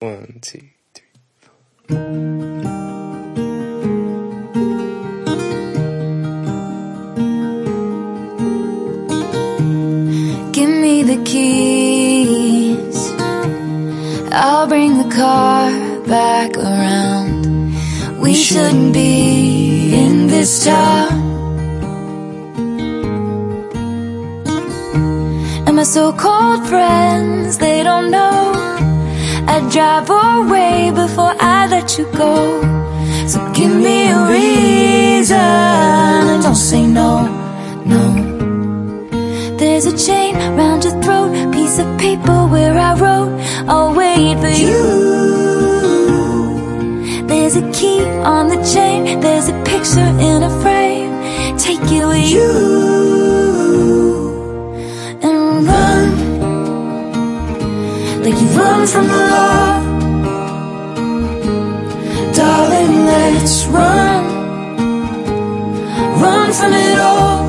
1, 2, 3. Give me the keys, I'll bring the car back around. We shouldn't be in this town. And my so-called friends, they don't know I'd drive away before I let you go. So give me a reason and don't say no, no. There's a chain round your throat, piece of paper where I wrote, I'll wait for you. There's a key on the chain, there's a picture in a frame, take it with you. And run, like you run from the law. Darling, let's run, run from it all.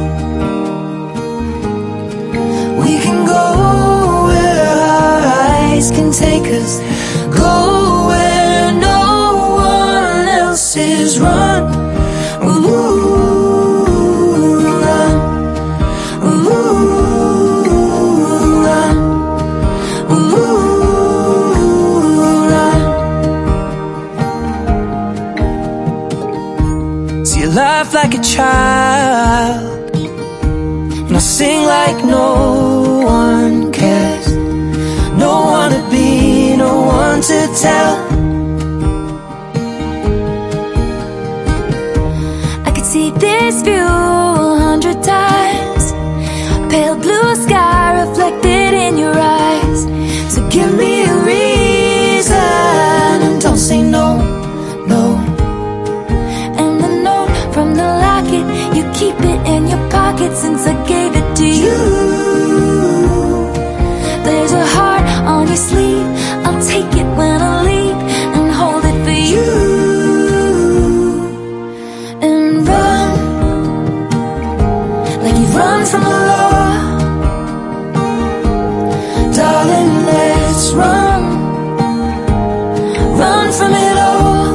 We can go where our eyes can take us, go where no one else is. Run, ooh, run, ooh, run, ooh, run. See you laugh like a child, and I sing like no one cares. No one to be, no one to tell. I could see this view 100 times, pale blue sky reflected in your eyes. So give me a reason and don't say no, no. And the note from the locket, you keep it in your pocket since I gave it to you. There's a heart on your sleeve, I'll take it when I leave and hold it for you. And run, like you run from the law. Darling, let's run, run from it all.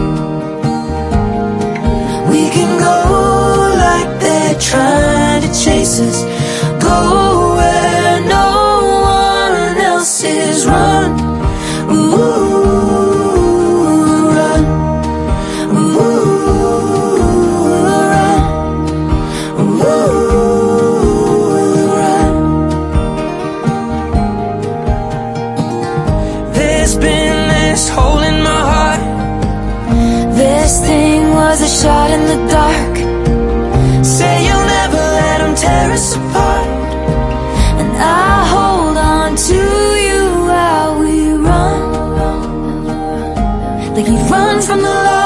We can go like they're trying to chase us, go where no one else is. Run, ooh, run, ooh, run, ooh, run. There's been this hole in my heart. This thing was a shot in the dark. Say you'll never let them tear us apart. And I hold on to you while we run, like you run from the law.